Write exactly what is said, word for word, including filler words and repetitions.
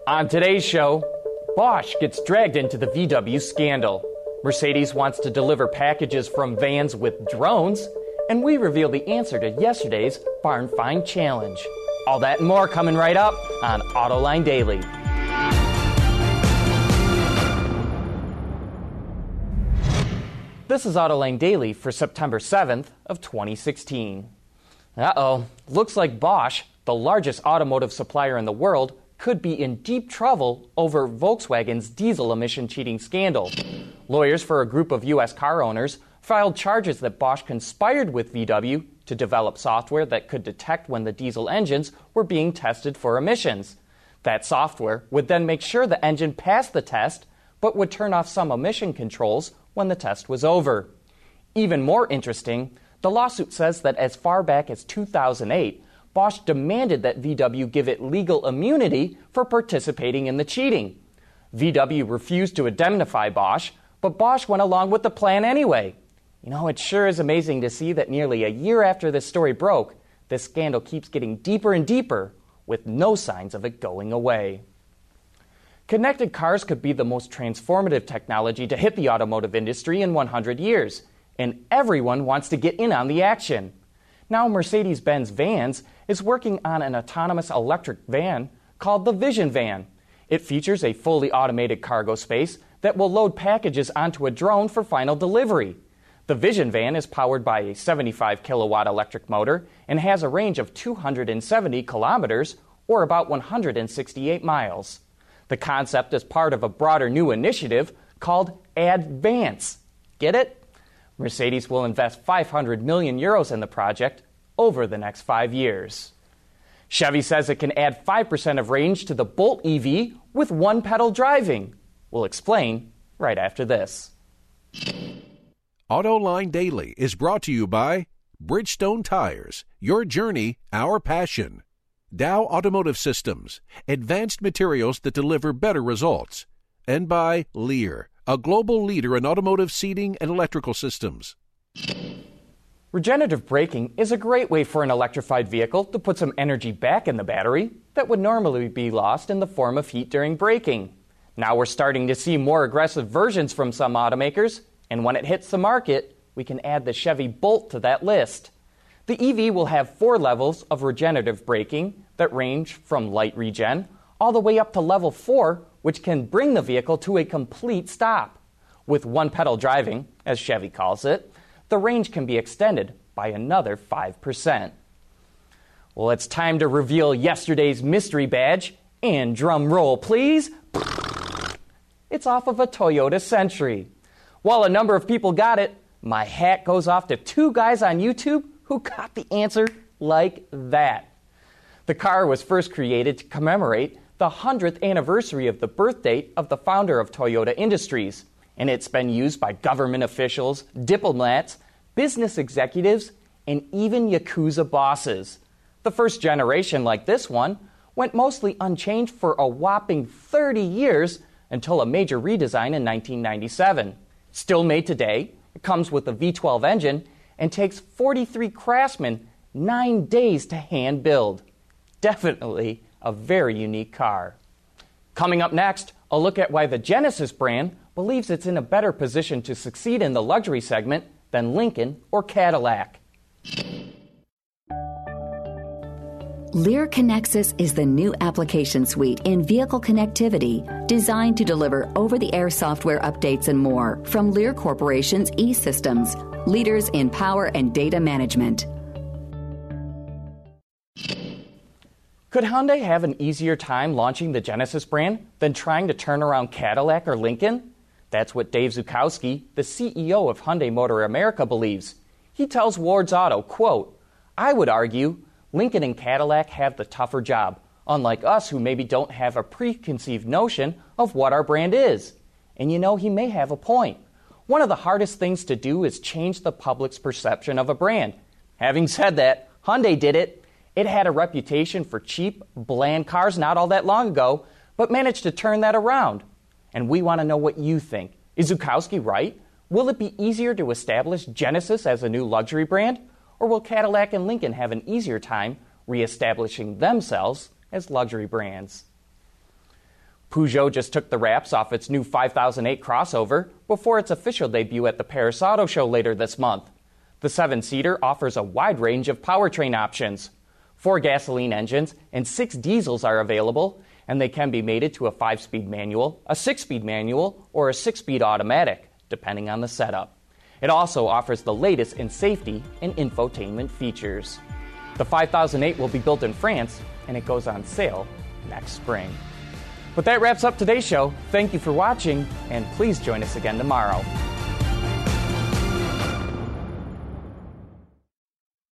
On today's show, Bosch gets dragged into the V W scandal. Mercedes wants to deliver packages from vans with drones, and we reveal the answer to yesterday's Barn Find Challenge. All that and more coming right up on Autoline Daily. This is Autoline Daily for September seventh of twenty sixteen. Uh-oh, looks like Bosch, the largest automotive supplier in the world, could be in deep trouble over Volkswagen's diesel emission cheating scandal. Lawyers for a group of U S car owners filed charges that Bosch conspired with V W to develop software that could detect when the diesel engines were being tested for emissions. That software would then make sure the engine passed the test, but would turn off some emission controls when the test was over. Even more interesting, the lawsuit says that as far back as two thousand eight, Bosch demanded that V W give it legal immunity for participating in the cheating. V W refused to indemnify Bosch, but Bosch went along with the plan anyway. You know, it sure is amazing to see that nearly a year after this story broke, this scandal keeps getting deeper and deeper, with no signs of it going away. Connected cars could be the most transformative technology to hit the automotive industry in one hundred years, and everyone wants to get in on the action. Now Mercedes-Benz Vans is working on an autonomous electric van called the Vision Van. It features a fully automated cargo space that will load packages onto a drone for final delivery. The Vision Van is powered by a seventy-five kilowatt electric motor and has a range of two hundred seventy kilometers, or about one hundred sixty-eight miles. The concept is part of a broader new initiative called Advance. Get it? Mercedes will invest five hundred million euros in the project over the next five years. Chevy says it can add five percent of range to the Bolt E V with one-pedal driving. We'll explain right after this. Autoline Daily is brought to you by Bridgestone Tires, your journey, our passion. Dow Automotive Systems, advanced materials that deliver better results. And by Lear, a global leader in automotive seating and electrical systems. Regenerative braking is a great way for an electrified vehicle to put some energy back in the battery that would normally be lost in the form of heat during braking. Now we're starting to see more aggressive versions from some automakers, and when it hits the market, we can add the Chevy Bolt to that list. The E V will have four levels of regenerative braking that range from light regen all the way up to level four, which can bring the vehicle to a complete stop. With one-pedal driving, as Chevy calls it, the range can be extended by another five percent. Well, it's time to reveal yesterday's mystery badge, and drum roll, please. It's off of a Toyota Century. While a number of people got it, my hat goes off to two guys on YouTube who got the answer like that. The car was first created to commemorate the hundredth anniversary of the birth date of the founder of Toyota Industries, and it's been used by government officials, diplomats, business executives, and even Yakuza bosses. The first generation, like this one, went mostly unchanged for a whopping thirty years until a major redesign in nineteen ninety-seven. Still made today, it comes with a V twelve engine and takes forty-three craftsmen nine days to hand build. Definitely a very unique car. Coming up next, a look at why the Genesis brand believes it's in a better position to succeed in the luxury segment than Lincoln or Cadillac. Lear Connexus is the new application suite in vehicle connectivity designed to deliver over-the-air software updates and more from Lear Corporation's E-Systems, leaders in power and data management. Could Hyundai have an easier time launching the Genesis brand than trying to turn around Cadillac or Lincoln? That's what Dave Zukowski, the C E O of Hyundai Motor America, believes. He tells Ward's Auto, quote, "I would argue Lincoln and Cadillac have the tougher job, unlike us who maybe don't have a preconceived notion of what our brand is." And you know, he may have a point. One of the hardest things to do is change the public's perception of a brand. Having said that, Hyundai did it. It had a reputation for cheap, bland cars not all that long ago, but managed to turn that around. And we want to know what you think. Is Zukowski right? Will it be easier to establish Genesis as a new luxury brand? Or will Cadillac and Lincoln have an easier time reestablishing themselves as luxury brands? Peugeot just took the wraps off its new five thousand eight crossover before its official debut at the Paris Auto Show later this month. The seven-seater offers a wide range of powertrain options. Four gasoline engines and six diesels are available, and they can be mated to a five-speed manual, a six-speed manual, or a six-speed automatic, depending on the setup. It also offers the latest in safety and infotainment features. The five thousand eight will be built in France, and it goes on sale next spring. But that wraps up today's show. Thank you for watching, and please join us again tomorrow.